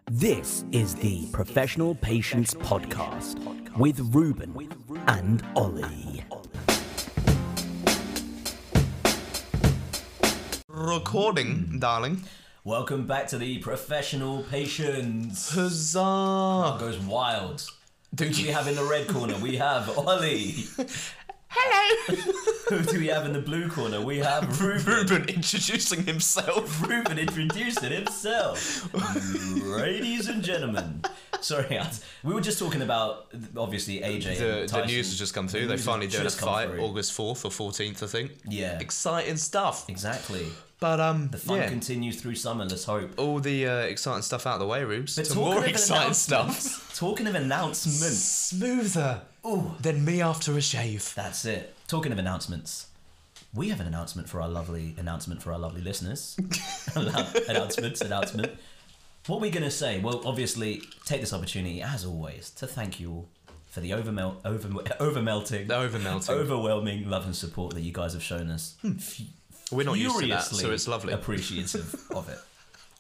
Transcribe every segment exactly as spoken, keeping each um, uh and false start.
This is the Professional Patients Podcast with Ruben and Ollie. Recording, darling. Welcome back to the Professional Patients. Huzzah! It goes wild. Do Who do we you- have in the red corner? We have Ollie. Hello! Who do we have in the blue corner? We have Ruben. Ruben introducing himself. Ruben introducing himself. Ladies and gentlemen. Sorry, I- we were just talking about, obviously, A J The, and the Tyson. news has just come through. The They news finally has doing a just come fight, through. August fourth or fourteenth, I think. Yeah. Exciting stuff. Exactly. But, um, The fun yeah. continues through summer, let's hope. All the uh, exciting stuff out of the way, Rubes. But To talking more of exciting stuff. announcements- Talking of announcements. Smoother Ooh. than me after a shave. That's it. Talking of announcements, we have an announcement for our lovely announcement for our lovely listeners. Announcements, announcement. What are we going to say? Well, obviously, take this opportunity, as always, to thank you all for the overmel- over- overmelting, The overmelting. overwhelming love and support that you guys have shown us. F- We're not used to that, furiously so it's lovely. appreciative of it.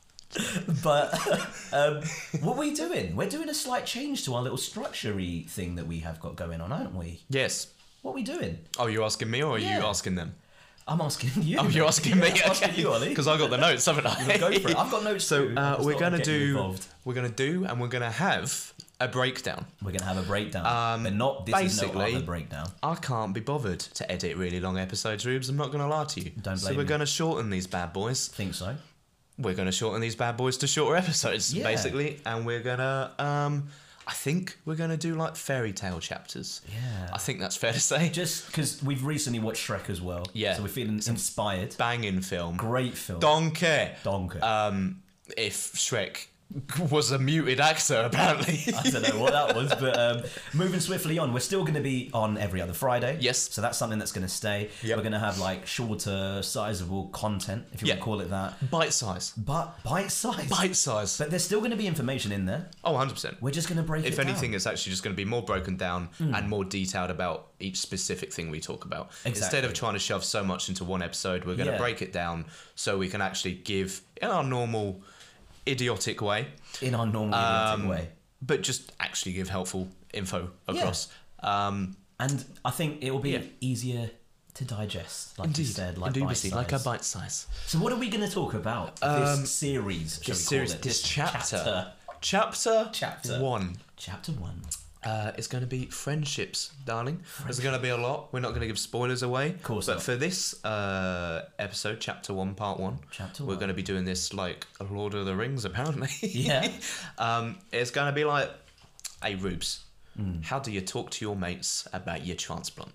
But um, what are we doing? We're doing a slight change to our little structure-y thing that we have got going on, aren't we? Yes. What are we doing? Oh, you're asking me or are Yeah. you asking them? I'm asking you. Oh, you're asking me? Yeah, I'm asking Okay. you, Ollie. Because I got the notes, haven't I? Go for it. I've got notes So too. uh, It's we're not gonna getting you do, involved. we're gonna do, and we're gonna have a breakdown. We're gonna have a breakdown, Um, but not this is no basically- other breakdown. I can't be bothered to edit really long episodes, Rubes. I'm not gonna lie to you. Don't so blame we're me. gonna shorten these bad boys. Think so? We're gonna shorten these bad boys to shorter episodes, Yeah. basically, and we're gonna, um, I think we're gonna do like fairy tale chapters. Yeah. I think that's fair to say. Just because we've recently watched Shrek as well. Yeah. So we're feeling inspired. Banging film. Great film. Donkey. Donkey. Um, if Shrek was a muted actor, apparently. I don't know what that was, but um, moving swiftly on, we're still going to be on every other Friday. Yes. So that's something that's going to stay. Yep. We're going to have like shorter, sizable content, if you Yeah. want to call it that. Bite size. But bite size. Bite size. But there's still going to be information in there. Oh, one hundred percent. We're just going to break it If down. anything, it's actually just going to be more broken down and more detailed about each specific thing we talk about. Instead Exactly. of trying to shove so much into one episode, we're going to Yeah. break it down so we can actually give, in our normal, idiotic way, in our normal idiotic um, way. but just actually give helpful info across. Um, And I think it will be Yeah. easier to digest, like indeed, you said, like indubitably, like a bite-sized. bite size. So what are we going to talk about Um, this series? Shall This we series, call it? this chapter, chapter. chapter, Chapter. one. Chapter one. Uh, it's going to be friendships, darling. There's going to be a lot. We're not going to give spoilers away. Of course But not. for this uh, episode, chapter one, part one, Chapter we're one. going to be doing this like Lord of the Rings, apparently. Yeah. um, it's going to be like, hey, Rubes, Hmm. how do you talk to your mates about your transplant?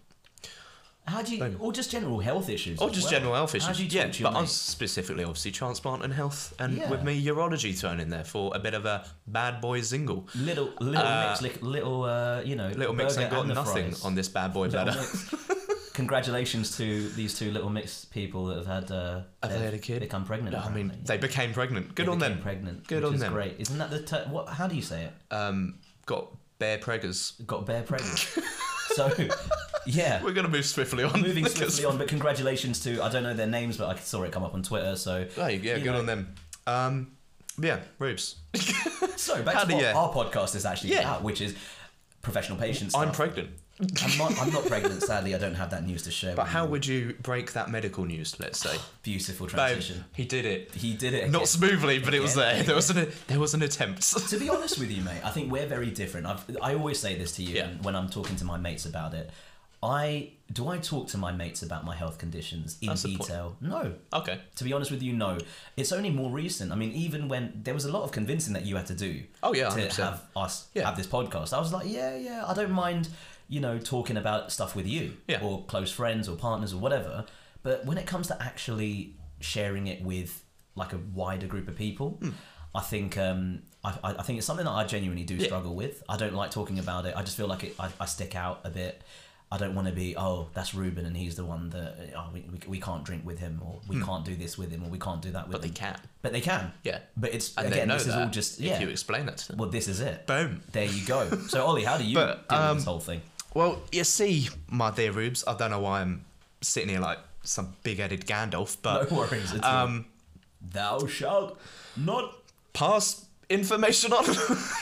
How do you, or just general health issues? Or as just well. general health How issues. do you talk Yeah, to your but I'm mates? specifically, obviously, transplant and health. And Yeah. with me, urology thrown in there for a bit of a bad boy zingle. Little, little Uh, mix, li- little, uh, you know, Little Mix burger ain't got and the nothing fries. on this bad boy Little bladder. Mix. Congratulations to these two Little Mix people that have had. Uh, Have they they've had a kid? Become pregnant. I mean, apparently. they became pregnant. Good They on became them. Pregnant. Good which on is them. Great. Isn't that the ter- what? How do you say it? Um, got bear preggers. Got bear pregnant. So, yeah. We're gonna move swiftly on. Moving because- swiftly on, but congratulations to I don't know their names, but I saw it come up on Twitter. So, Hey, yeah, you good know. on them. Um, yeah, Rubes. so back How to do what you- our podcast is actually Yeah. about, which is professional patients. I'm stuff. pregnant. I'm not, I'm not pregnant. Sadly, I don't have that news to share. But with how you. would you break that medical news? Let's say. Beautiful Babe, transition. he did it. He did it. Not again. smoothly, but it was Again. there. There was an there was an attempt. To be honest with you, mate, I think we're very different. I've, I always say this to you Yeah. when I'm talking to my mates about it. I do I talk to my mates about my health conditions in That's the point. detail? No. Okay. To be honest with you, no. It's only more recent. I mean, even when there was a lot of convincing that you had to do Oh, yeah, one to hundred percent. have us Yeah. have this podcast. I was like, yeah, yeah, I don't mind, you know, talking about stuff with you Yeah. or close friends or partners or whatever. But when it comes to actually sharing it with like a wider group of people, Hmm. I think um, I, I I think it's something that I genuinely do Yeah. struggle with. I don't like talking about it. I just feel like it, I, I stick out a bit. I don't want to be, oh, that's Ruben and he's the one that, oh, we, we, we can't drink with him or we can't do this with him or we can't do that with Hmm. But they him. can. But they can. Yeah. But it's, And they again, know this is that all just, yeah. if you explain that to them. Well, this is it. Boom. There you go. So, Ollie, how do you But, deal um, with this whole thing? Well, you see, my dear Rubes, I don't know why I'm sitting here like some big-headed Gandalf, but No worries at all. um, Thou shalt not. past information on.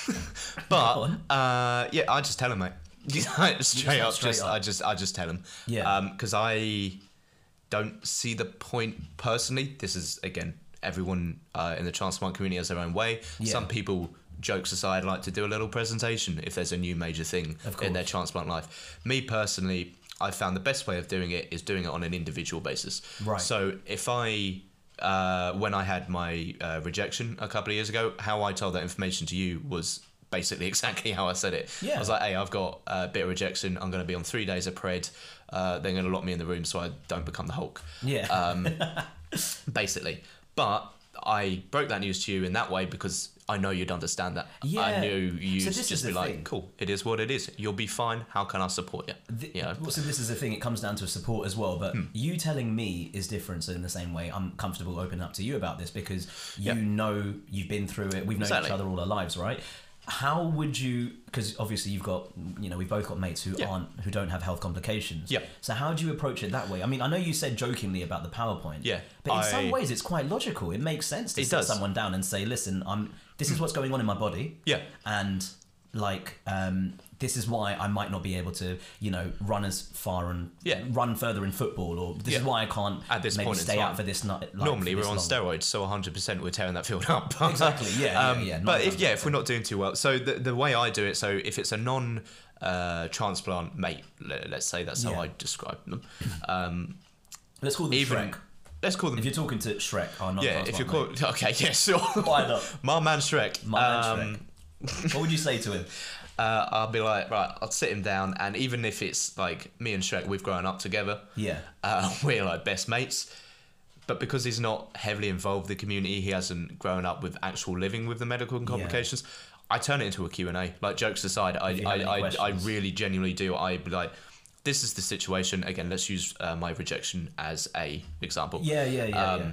But uh, yeah, I just tell him, mate. straight up, straight just up. I just I just tell him. Yeah. Because I don't see the point personally. This is again, everyone uh, in the transplant community has their own way. Yeah. Some people, jokes aside, like to do a little presentation if there's a new major thing Of in their course. transplant life. Me personally, I found the best way of doing it is doing it on an individual basis. Right. So if I, uh, when I had my uh, rejection a couple of years ago, how I told that information to you was basically exactly how I said it. Yeah. I was like, hey, I've got a bit of rejection. I'm going to be on three days of pred. Uh, they're going to lock me in the room so I don't become the Hulk. Yeah. Um, basically. But I broke that news to you in that way because I know you'd understand that. Yeah. I knew you'd So this just is be the like, thing. cool, it is what it is. You'll be fine. How can I support you? The, you know? well, so this is the thing, it comes down to support as well, but Hmm. you telling me is different. So in the same way, I'm comfortable opening up to you about this because you Yeah. know you've been through it. We've known Exactly. each other all our lives, right? How would you, because obviously you've got, you know, we've both got mates who Yeah. aren't, who don't have health complications. Yeah. So how do you approach it that way? I mean, I know you said jokingly about the PowerPoint. Yeah, But in I- some ways it's quite logical. It makes sense to It sit does. someone down and say, listen, I'm, this is what's going on in my body. Yeah. And like, um, this is why I might not be able to, you know, run as far and Yeah. run further in football, or this is Yeah. why I can't At this maybe point in stay time. out for this night. Like, Normally for we're this on long. steroids, so one hundred percent we're tearing that field up. Exactly, yeah, yeah, Um, yeah, But nine if times yeah, out if of we're ten. not doing too well, so the the way I do it, so if it's a non uh, transplant mate, let, let's say that's how Yeah. I describe them. Um, Let's call them even Shrek. let's call them. If you're talking to Shrek, oh, not yeah, if you're called okay, yeah, sure. Why not? My man Shrek. My man Um, Shrek. What would you say to him? Uh, I'll be like, right, I'll sit him down, and even if it's like me and Shrek, we've grown up together. Yeah. Uh, we're like best mates. But because he's not heavily involved in the community, he hasn't grown up with actual living with the medical complications. I turn it into a Q and A. Like, jokes aside, I, If you I, have any I, I questions. really genuinely do. I'd be like, this is the situation. Again, let's use uh, my rejection as a example. Yeah, yeah, yeah, Um, yeah.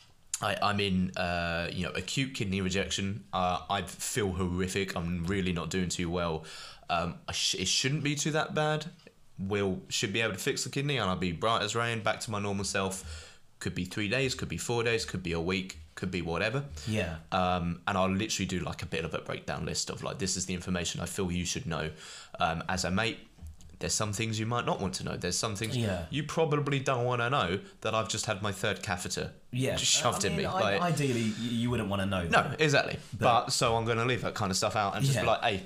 I, I'm in, uh, you know, acute kidney rejection. Uh, I feel horrific. I'm really not doing too well. Um, I sh- it shouldn't be too that bad. We'll should be able to fix the kidney, and I'll be bright as rain, back to my normal self. Could be three days, could be four days, could be a week, could be whatever. Yeah. Um, and I'll literally do like a bit of a breakdown list of like, this is the information I feel you should know. Um, as a mate, there's some things you might not want to know. There's some things Yeah. you probably don't want to know, that I've just had my third catheter Yeah. just shoved I in mean, me. I- Like, ideally, you you wouldn't want to know. no, that. exactly. But- But, so I'm going to leave that kind of stuff out and just Yeah. be like, hey,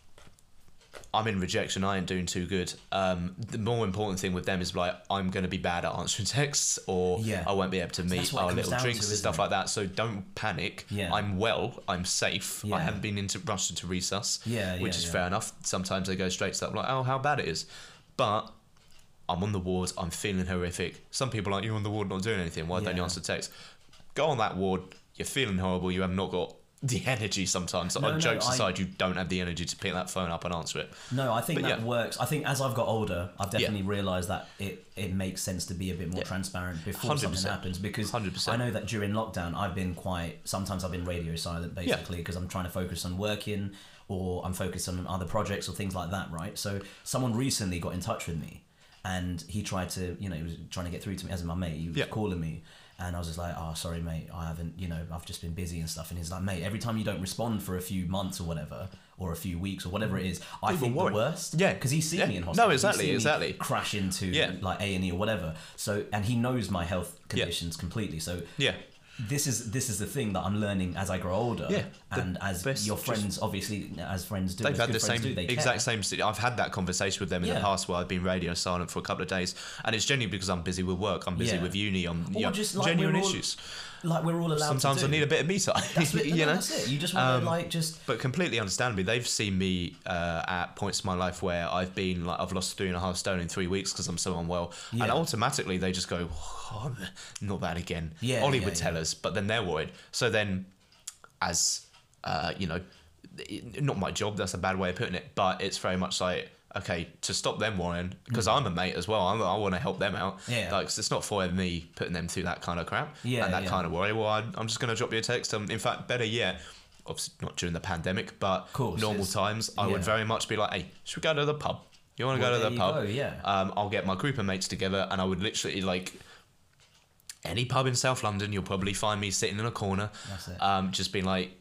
I'm in rejection. I ain't doing too good. Um, the more important thing with them is like, I'm going to be bad at answering texts, or Yeah. I won't be able to that's meet what it our comes little down drinks to, and isn't stuff it? like that. So don't panic. Yeah. I'm well. I'm safe. Yeah. I haven't been into rushed into resus, Yeah, which yeah, is yeah. fair enough. Sometimes they go straight to that, like, oh, how bad it is. But I'm on the ward. I'm feeling horrific. Some people are like, you're on the ward not doing anything. Why don't you Yeah. answer text? Go on that ward. You're feeling horrible. You have not got the energy sometimes. No, On no, jokes I- aside, you don't have the energy to pick that phone up and answer it. No, I think But that yeah. works. I think as I've got older, I've definitely realised that it, it makes sense to be a bit more Yeah. transparent before one hundred something percent. happens, because one hundred percent. I know that during lockdown I've been quite, sometimes I've been radio silent basically because I'm trying to focus on working, or I'm focused on other projects or things like that, right? So someone recently got in touch with me and he tried to, you know, he was trying to get through to me as my mate. He was Yeah. calling me. And I was just like, oh, sorry, mate, I haven't, you know, I've just been busy and stuff. And he's like, mate, every time you don't respond for a few months or whatever, or a few weeks or whatever it is, I People think worry. the worst. Yeah. Because he's seen Yeah. me in No, hospital. He's exactly, seen me exactly. crash into Yeah. like A and E or whatever. So, and he knows my health conditions completely. So Yeah. this is this is the thing that I'm learning as I grow older. Yeah, the And as best your just- friends, obviously, as friends do, They've as had good the friends same do, they exact care. same. si- I've had that conversation with them in Yeah. the past where I've been radio silent for a couple of days, and it's genuinely because I'm busy with work. I'm busy Yeah. with uni. I'm Or you know, just like genuine we're all- issues. Like we're all allowed Sometimes to I do. need a bit of me time. That's it, you no, know, that's it. You just want Um, to like just But completely understandably, they've seen me uh, at points in my life where I've been like, I've lost three and a half stone in three weeks because I'm so unwell, Yeah. and automatically they just go, oh, not that again. Yeah, Ollie yeah, would tell yeah. us, but then they're worried. So then, as uh, you know, it- not my job. That's a bad way of putting it, but it's very much like, okay, to stop them worrying, because I'm a mate as well. I'm, I want to help them out. Mm. Yeah. Like, 'cause it's not for me putting them through that kind of crap Yeah, and that yeah. kind of worry. Well, I, I'm just going to drop you a text. Um, in fact, better yet, obviously not during the pandemic, but Course, normal it's- times, I would yeah. very much be like, hey, should we go to the pub? You want to Well, go to there the you pub? go, yeah. Um, I'll get my group of mates together, and I would literally like. Any pub in South London, you'll probably find me sitting in a corner, That's it. um, just being like,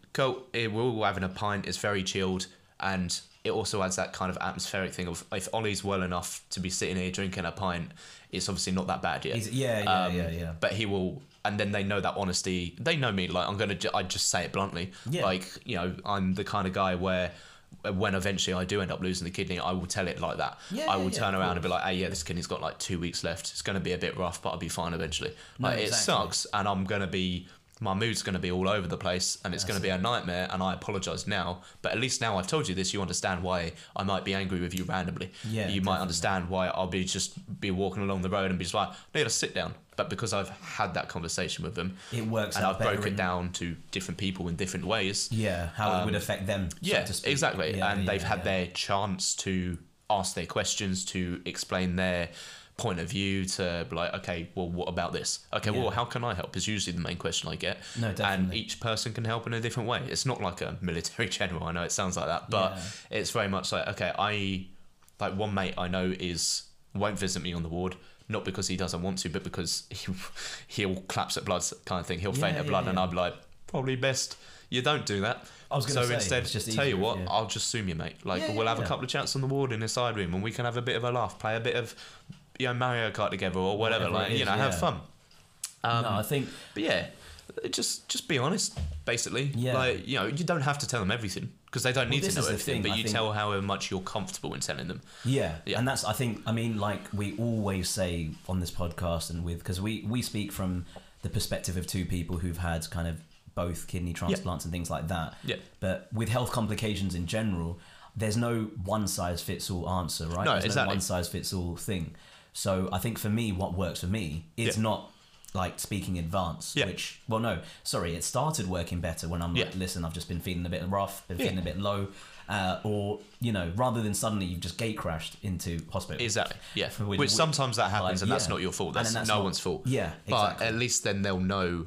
cool. Eh, We're all having a pint. It's very chilled, and it also adds that kind of atmospheric thing of if Ollie's well enough to be sitting here drinking a pint, it's obviously not that bad yet. He's, yeah, yeah, Um, yeah, yeah. But he will, and then they know that honesty. They know me. Like I'm gonna, ju- I just say it bluntly. Yeah. Like you know, I'm the kind of guy where, when eventually I do end up losing the kidney, I will tell it like that. Yeah, I will yeah, turn of around and be course. like, "Hey, yeah, this kidney's got like two weeks left. It's gonna be a bit rough, but I'll be fine eventually." No, Like it exactly. sucks, and I'm gonna be. My mood's going to be all over the place and it's going to be a nightmare, and I apologise now, but at least now I've told you this, you understand why I might be angry with you randomly. Yeah, you might definitely. understand why I'll be just be walking along the road and be just like, need a sit down. But because I've had that conversation with them, It works and out I've better broke it in- down to different people in different ways. Yeah, how it would affect them. so Yeah, to speak. exactly. Yeah, and yeah, they've had yeah. their chance to ask their questions, to explain their point of view, to be like, okay, well, what about this? Okay, Yeah. well, how can I help? Is usually the main question I get. No, And definitely. each person can help in a different way. It's not like a military general. I know it sounds like that, but Yeah. it's very much like, okay, I, like one mate I know is, won't visit me on the ward, not because he doesn't want to, but because he, he'll collapse at blood kind of thing. He'll faint Yeah, at yeah, blood, and yeah. I'll be like, probably best you don't do that. I was gonna so say, instead, it's just tell you easier what, if you- I'll just zoom you, mate. Like Yeah, we'll yeah, have a yeah. couple of chats on the ward in the side room, and we can have a bit of a laugh, play a bit of, you know, Mario Kart together or whatever. Whatever like it you is, know, have yeah. fun. Um, no, I think But yeah, just just be honest, basically. Yeah. Like you know, you don't have to tell them everything because they don't need this to know is the everything. thing, But I you think- tell however much you're comfortable in telling them. Yeah. Yeah. and that's I think I mean like we always say on this podcast and with because we we speak from the perspective of two people who've had kind of both kidney transplants and things like that. Yeah. But with health complications in general, there's no one size fits all answer, right? No, there's exactly. no one size fits all thing. So I think for me, what works for me is Yeah. not like speaking advance, Yeah. which well no, sorry, it started working better when I'm like, Yeah. listen, I've just been feeling a bit rough, been Yeah. feeling a bit low. Uh, or you know, rather than suddenly you've just gate crashed into hospital. Exactly. Yeah. For which- Which sometimes that happens, like, and that's yeah. not your fault. And That's, then that's no not- one's fault. Yeah, But exactly. at least then they'll know.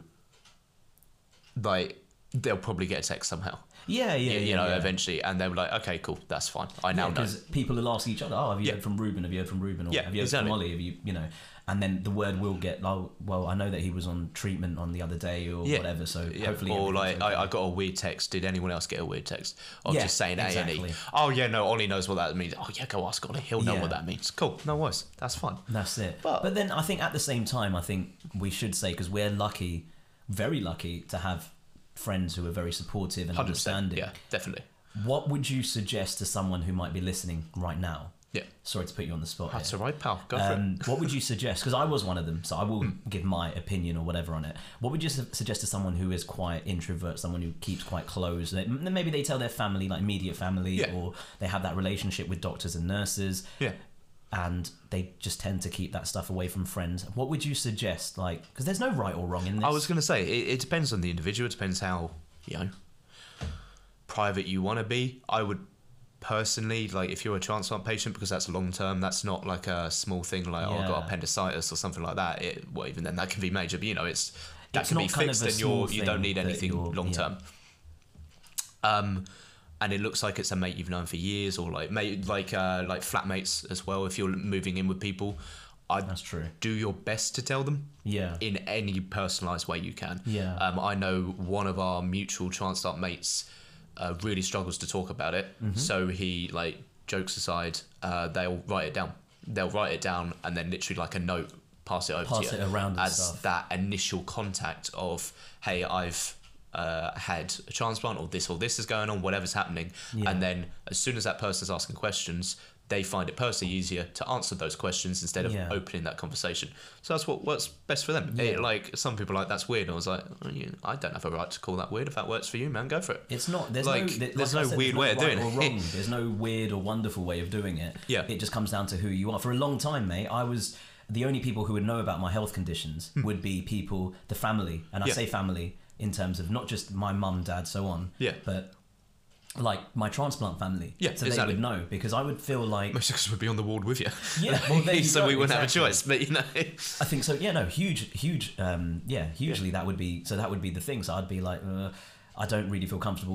Like they'll probably get a text somehow. Yeah, yeah, you, you yeah, know, yeah. eventually, and they'll be like, okay, cool, that's fine. I now know. Because people will ask each other, "Oh, have you Yeah. heard from Ruben? Have you heard from Ruben? Or Yeah, have you heard exactly. from Ollie? Have you, you know?" And then the word will get, "Oh, well, I know that he was on treatment on the other day or Yeah. whatever." So Yeah, hopefully, or like everything's okay. I, I got a weird text. Did anyone else get a weird text? Of Yeah, just saying A and E. exactly. Oh yeah, no, Ollie knows what that means. Oh yeah, go ask Ollie. He'll know Yeah. what that means. Cool, no worries. That's fine. That's it. But- But, then I think at the same time, I think we should say because we're lucky, very lucky to have friends who are very supportive and one hundred percent. understanding. Yeah, definitely. What would you suggest to someone who might be listening right now? Yeah, Sorry to put you on the spot. that's here. all right, pal. Go for Um, what would you suggest? Because I was one of them, so I will Hmm. give my opinion or whatever on it. What would you su- suggest to someone who is quite introvert, someone who keeps quite close? They, m- maybe they tell their family, like immediate family, Yeah. or they have that relationship with doctors and nurses, it. Yeah. and they just tend to keep that stuff away from friends. What would you suggest? Like, because there's no right or wrong in this. I was going to say it, it depends on the individual. It depends how you know private you want to be. I would personally like if you're a transplant patient because that's long term. That's not like a small thing like oh I got Yeah. appendicitis or something like that. It well even then that can be major. But you know it's that It's can not be kind of fixed a and you're small you don't thing need that anything you're- long yeah. term. Um. And it looks like it's a mate you've known for years, or like mate, like uh, like flatmates as well. If you're moving in with people, I'd That's true. do your best to tell them Yeah. in any personalised way you can. Yeah. Um, I know one of our mutual transplant mates uh, really struggles to talk about it. Mm-hmm. So he, like, jokes aside, uh, they'll write it down. They'll write it down and then literally like a note, pass it over Pass to you it around and as stuff. that initial contact of, hey, I've uh, had a transplant or this or this is going on, whatever's happening. Yeah. And then as soon as that person's asking questions, they find it personally easier to answer those questions instead of Yeah. opening that conversation. So that's what works best for them. Yeah. It, like some people are like that's weird. And I was like, oh, you, I don't have a right to call that weird. If that works for you, man, go for it. It's not. There's Like, no. there- there's like I no said, weird there's way of right doing or it. wrong. There's no weird or wonderful way of doing it. Yeah. It just comes down to who you are. For a long time, mate, I was the only people who would know about my health conditions would be people, the family, and I Hmm. Yeah. say family in terms of not just my mum, dad, so on. Yeah. But like my transplant family. Yeah, So exactly. they would know because I would feel like. Mostly because we'd be on the ward with you. Yeah, well, there you so go, we wouldn't exactly. have a choice. But you know, I think so. Yeah, no, huge, huge. Um, yeah, hugely that would be. So that would be the thing. So I'd be like, uh, I don't really feel comfortable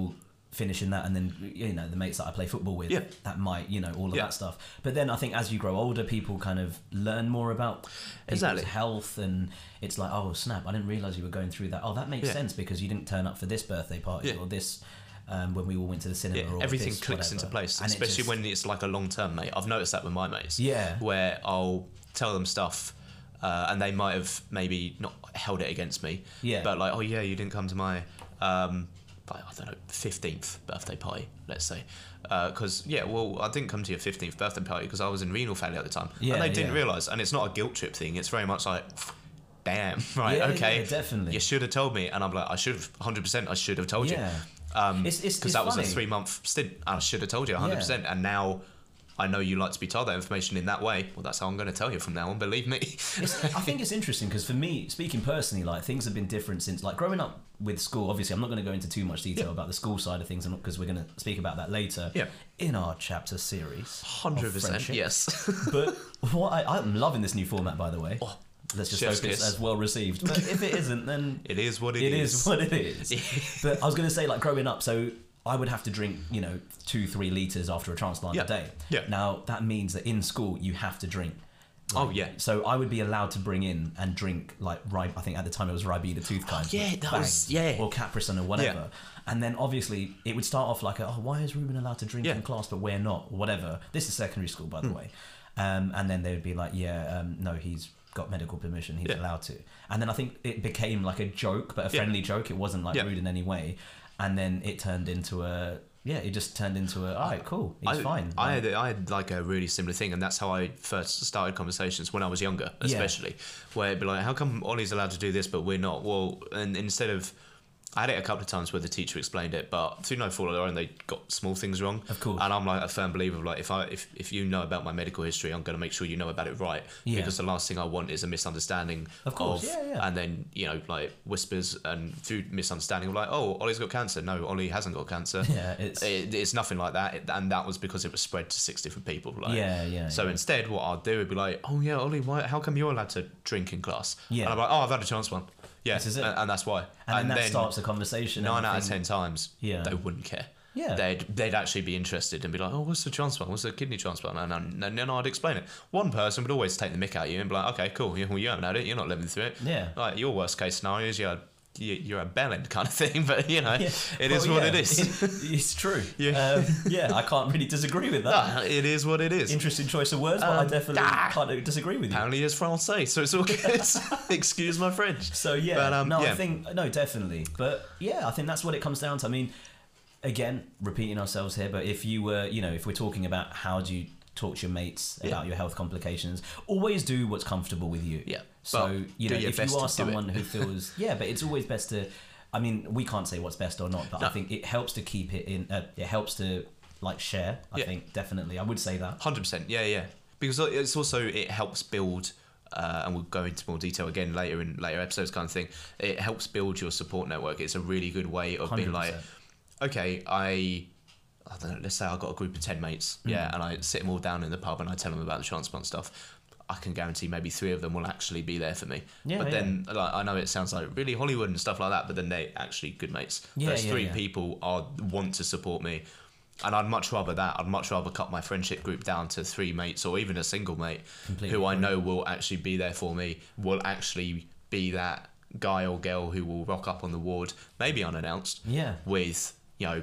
finishing that, and then you know the mates that I play football with, Yeah. that might, you know, all of Yeah. that stuff. But then I think as you grow older, people kind of learn more about people's Exactly. health, and it's like, oh snap, I didn't realize you were going through that. Oh, that makes Yeah. sense because you didn't turn up for this birthday party Yeah. or this um, when we all went to the cinema. Yeah, or everything this, clicks whatever. into place, And it especially just- when it's like a long term, mate. I've noticed that with my mates. Yeah. Where I'll tell them stuff, uh, and they might have maybe not held it against me. Yeah. But like, oh yeah, you didn't come to my, um, I don't know, fifteenth birthday party, let's say. Because, yeah, well, I didn't come to your fifteenth birthday party because I was in renal failure at the time. Yeah, and they didn't yeah. realise. And it's not a guilt trip thing. It's very much like, damn, right, Yeah, okay. yeah, definitely. You should have told me. And I'm like, I should have, one hundred percent I should have told Yeah. you. Um, It's- it's- because it's that was a funny. three month stint. I should have told you one hundred percent. And now I know you like to be told that information in that way. Well, that's how I'm going to tell you from now on. Believe me. It's, I think it's interesting because for me, speaking personally, like things have been different since like growing up with school. Obviously, I'm not going to go into too much detail Yeah. about the school side of things because we're going to speak about that later Yeah. in our chapter series. one hundred of percent. friendship. Yes. But what I, I'm loving this new format, by the way. Oh, Let's just chef's hope it's kiss. as well received. But if it isn't, then It is what it it is. is what it is. But I was going to say, like growing up, so I would have to drink, you know, two, three liters after a transplant Yeah. a day. Yeah. Now that means that in school you have to drink. Oh, yeah. So I would be allowed to bring in and drink like Ry- I think at the time it was Ribena tooth kind. Oh, yeah, that Bang. was- yeah. Or Capri-Sun or whatever. Yeah. And then obviously it would start off like, a, oh, why is Ruben allowed to drink Yeah. in class but we're not? Or whatever. This is secondary school, by the Hmm. way. Um, and then they would be like, yeah, um, no, he's got medical permission. He's Yeah. allowed to. And then I think it became like a joke, but a Yeah. friendly joke. It wasn't like Yeah. rude in any way. And then it turned into a yeah, it just turned into a all right, cool, he's I, fine. I Like, had, I had like a really similar thing, and that's how I first started conversations when I was younger, especially, where it'd be like, how come Ollie's allowed to do this, but we're not? Well, and instead of, I had it a couple of times where the teacher explained it, but through no fault of their own, they got small things wrong. Of course. And I'm like a firm believer of like, if I if, if you know about my medical history, I'm going to make sure you know about it right. Yeah. Because the last thing I want is a misunderstanding Of course, yeah, yeah. and then, you know, like whispers and through misunderstanding of like, oh, Ollie's got cancer. No, Ollie hasn't got cancer. Yeah, it's- It, it's nothing like that. It- and that was because it was spread to six different people. Like, Yeah, yeah, So yeah. instead, what I'd do would be like, oh, yeah, Ollie, why, how come you're allowed to drink in class? Yeah. And I'm like, oh, I've had a chance one. Yeah, This is it. And, and that's why. and, then that starts a conversation. and Nine I out of think- ten times, Yeah. they wouldn't care. Yeah. They'd, they'd actually be interested and be like, oh, what's the transplant? What's the kidney transplant? And, and, and then I'd explain it. One person would always take the mick out of you and be like, okay, cool. Yeah, well, you haven't had it. You're not living through it. Yeah. Like, your worst case scenario is you're, you- you're a bellend kind of thing. But, you know, Yeah. it Well, is what yeah, it is. it- it's true. Yeah. Um, yeah, I can't really disagree with that. Ah, it is what it is. Interesting choice of words, but I Um, definitely ah. can't disagree with you. Apparently it's Francais, so it's all good. Excuse my French. So yeah, But, um, no, yeah. I think no, definitely. But yeah, I think that's what it comes down to. I mean, again, repeating ourselves here, but if you were, you know, if we're talking about how do you talk to your mates Yeah. about your health complications, always do what's comfortable with you. Yeah. So But you do know, your if best you are to do it. someone who feels, yeah, but it's always best to. I mean, we can't say what's best or not, but I No. think it helps to keep it in. Uh, it helps to like share. I Yeah. think definitely, I would say that. one hundred percent, yeah, yeah. Because it's also, it helps build, uh, and we'll go into more detail again later in later episodes kind of thing, it helps build your support network. It's a really good way of being like, one hundred okay, I, I don't know, let's say I've got a group of ten mates, Mm. yeah, and I sit them all down in the pub and I tell them about the transplant stuff. I can guarantee maybe three of them will actually be there for me. Yeah, but yeah. then, like, I know it sounds like really Hollywood and stuff like that, but then they actually good mates. Yeah, Those yeah, three yeah. people are want to support me. And I'd much rather that. I'd much rather cut my friendship group down to three mates or even a single mate Completely who I agree. know will actually be there for me, will actually be that guy or girl who will rock up on the ward, maybe unannounced, Yeah. with, you know,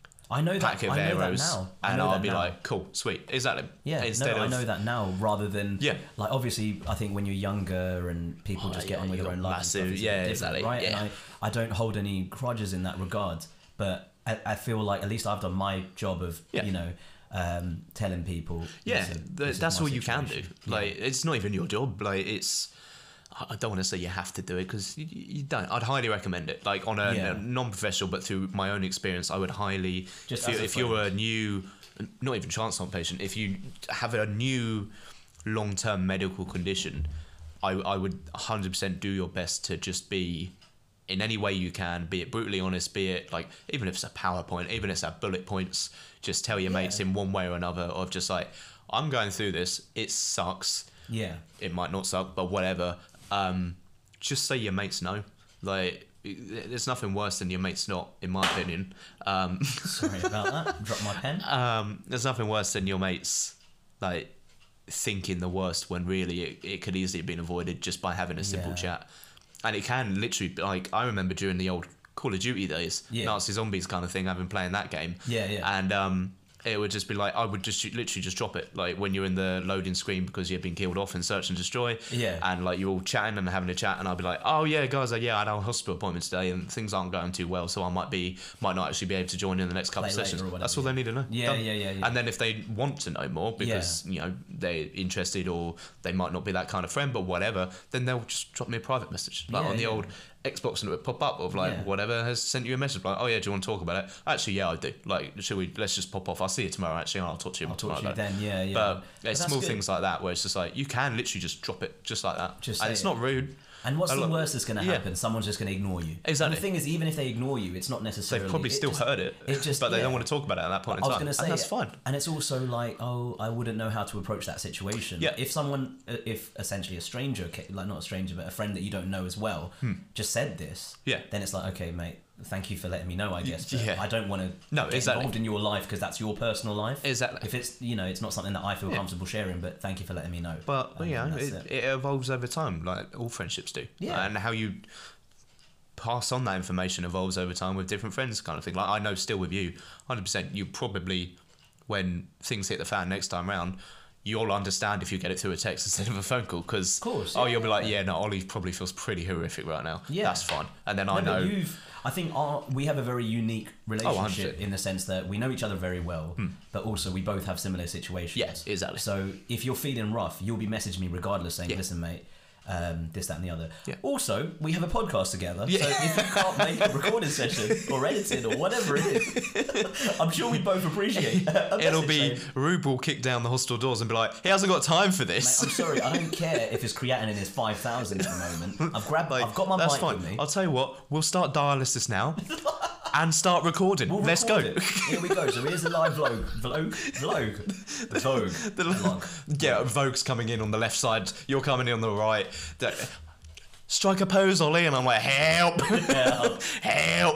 I know that. pack of I know that arrows. now. I And know I'll that be now. like, cool, sweet. Exactly. Yeah, Instead no, of, I know that now. Rather than Yeah. like obviously, I think when you're younger and people Oh, just yeah, get on with you their got own lives, massive- and stuff, it's yeah, a bit different, exactly, right? yeah. And I, I don't hold any grudges in that regard, but I, I feel like at least I've done my job of Yeah. you know um, telling people. Yeah, listen, th- this is that's my all you can do. situation. Like, it's not even your job. Like, it's. I I don't want to say you have to do it because you, you don't. I'd highly recommend it. Like on a, Yeah. a non-professional, but through my own experience, I would highly. Just if, you, as a if you're a friend. new, not even transplant patient, if you have a new long-term medical condition, I I would one hundred percent do your best to just be. In any way you can, be it brutally honest, be it like, even if it's a PowerPoint, even if it's a bullet points, just tell your Yeah. mates in one way or another of just like, I'm going through this, it sucks, Yeah, it might not suck, but whatever. Um, just say your mates know. Like, there's nothing worse than your mate's not, in my opinion. Um, Sorry about that. Drop my pen. um, there's nothing worse than your mate's like thinking the worst when really it, it could easily have been avoided just by having a simple Yeah. chat. And it can literally be like, I remember during the old Call of Duty days, Yeah. Nazi Zombies kind of thing, I've been playing that game. Yeah, yeah. And um, it would just be like, I would just literally just drop it, like when you're in the loading screen because you've been killed off in Search and Destroy. Yeah. And like you're all chatting and having a chat, and I'll be like, oh yeah, guys, like, yeah, I had a hospital appointment today, and things aren't going too well, so I might be, might not actually be able to join in the next couple Play of later sessions. or whatever, That's all they need to know. Yeah, Done. yeah, yeah, yeah. And then if they want to know more because you know they're interested, or they might not be that kind of friend, but whatever, then they'll just drop me a private message, like Yeah, on the yeah. old Xbox, and it would pop up of like Yeah. whatever has sent you a message like, oh yeah, do you want to talk about it? Actually, yeah, I do. Like, should we? Let's just pop off. I'll see you tomorrow. Actually, and I'll talk to you. I'll talk to you like that. then. Yeah, yeah. But But it's that's small good. things like that where it's just like you can literally just drop it just like that, Just and say it's it. not rude. And what's I the love- worst that's going to yeah. happen? Someone's just going to ignore you. Exactly. And the thing is, even if they ignore you, it's not necessarily. They've probably it still just- heard it, It just, but they yeah. don't want to talk about it at that point in I was time. going to say, and that's fine. And it's also like, oh, I wouldn't know how to approach that situation. Yeah. If someone, uh, if essentially a stranger, ca- like not a stranger, but a friend that you don't know as well, just said this, Hmm. Yeah. then it's like, okay, mate, thank you for letting me know, I guess. But yeah. I don't want to No, get exactly. involved in your life because that's your personal life. Exactly. If it's, you know, it's not something that I feel Yeah. comfortable sharing, but thank you for letting me know. But Um, yeah, and that's it, it evolves over time, like all friendships do. Yeah. And how you pass on that information evolves over time with different friends, kind of thing. Like I know still with you, one hundred percent, you probably, when things hit the fan next time round, you'll understand if you get it through a text instead of a phone call. Because, Of course, oh, yeah, you'll be like, yeah. yeah, no, Ollie probably feels pretty horrific right now. Yeah. That's fine. And then No, I but know. you've, I think our, we have a very unique relationship one hundred percent. in the sense that we know each other very well, but also we both have similar situations. Yes, exactly. So if you're feeling rough, you'll be messaging me regardless, saying, Yeah. "Listen, mate, um, this, that, and the other." Yeah. Also, we have a podcast together, Yeah. so if you can't make a recording session or editing or whatever it is, I'm sure we both appreciate. a It'll message be saying, Rube will kick down the hostel doors and be like, he hasn't got time for "Mate, this. I'm sorry, I don't care if his creatinine is five thousand at the moment. I've grabbed, Like, I've got my that's mic fine. with me. I'll tell you what, we'll start dialysis now and start recording. We'll Let's record go. it. Here we go. So here's the live vlog. Vlog? Vlog. The Vogue. The- Vlog. Yeah, Vogue's coming in on the left side. You're coming in on the right. The- Strike a pose, Ollie, and I'm like, help, Help. help.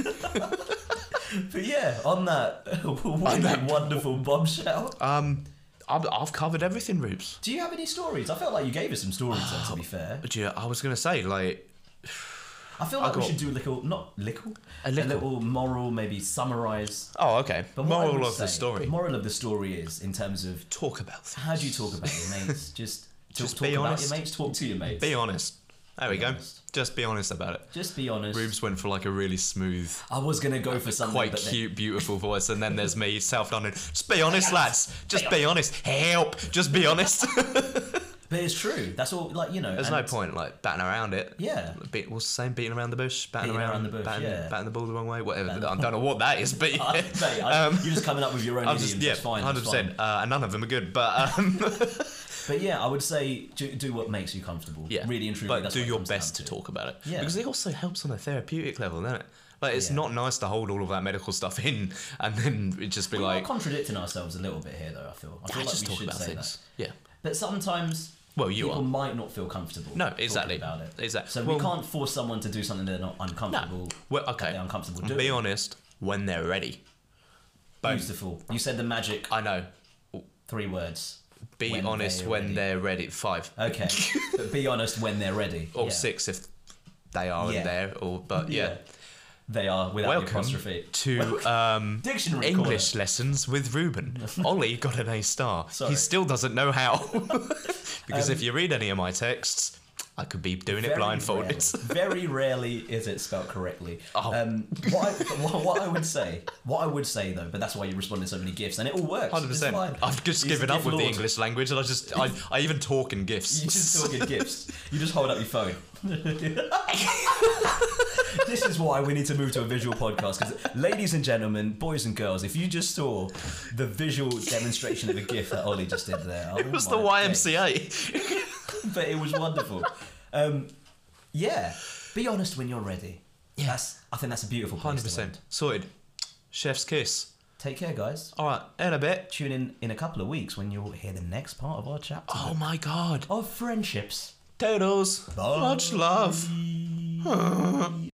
But yeah, on that, what a wonderful bombshell. Um, I've, I've covered everything, Rubes. Do you have any stories? I felt like you gave us some stories, though, to be fair. But yeah, I was gonna say like, I feel I like we got- should do a little, not little, A little. moral, maybe summarise. oh okay. But what I Moral would of the say- story. The moral of the story is in terms of Talk about things. how do you talk about your mates? Just, Just talk be about honest. your mates. Talk to your mates. Be honest. There we Be go. honest. Just be honest about it. Just be honest. Rubes went for like a really smooth, I was gonna go for something quite but then- cute, beautiful voice, and then there's me, self-done. Just be honest, lads. Just be honest. Help. Just be honest. But it's true. That's all. Like you know. There's and no point like batting around it. Yeah. Be, what's the same? Beating around the bush, batting Beating around, around the bush, batting, yeah. batting the ball the wrong way, whatever. Batting the I don't know what that is, but yeah. I, mate, I, Um, you're just coming up with your own I'm idioms. just yeah, It's fine. hundred it's fine. percent. Uh, and none of them are good, but um, But yeah, I would say do, do what makes you comfortable. yeah, Really and truly. But that's do what it your comes best down to talk about it, Yeah. because it also helps on a therapeutic level, doesn't it? Like it's Yeah. not nice to hold all of that medical stuff in and then it just be We like, are contradicting ourselves a little bit here, though. I feel. I feel I like just we talk should about say things. that. Yeah. But sometimes. Well, you people are. might not feel comfortable. No, talking exactly. About it. Exactly. So Well- we can't force someone to do something they're not uncomfortable. Well, that okay. They're uncomfortable And doing. be honest when they're ready. Boom. Beautiful. You said the magic I know. three words. Be When honest they're when ready. they're ready. Five. Okay. But be honest when they're ready. Or Yeah. six if they are Yeah. there. Or but yeah. They are without the Welcome apostrophe. to um, Dictionary English corner. lessons with Ruben. Ollie got an A star. Sorry. He still doesn't know how. Because Um, if you read any of my texts, I could be doing it Very blindfolded. rarely- very rarely is it spelled correctly. Oh. Um, what, I, what, what I would say, what I would say though, but that's why you respond in so many gifs, and it all works. Hundred It's percent. fine. I've just He's given a up GIF with the lord. English language, and I just I, I even talk in gifs. You just talk in gifs. You just hold up your phone. This is why we need to move to a visual podcast. Because, ladies and gentlemen, boys and girls, if you just saw the visual demonstration of a gif that Ollie just did there, It oh was my the Y M days. C A. But it was wonderful. Um, yeah, be honest when you're ready. Yeah. That's, I think that's a beautiful place Hundred to percent end. sorted. Chef's kiss. Take care, guys. All right, in a bit. Tune in in a couple of weeks when you'll hear the next part of our chapter Oh my God. of friendships. Toodles. Bye. Much love.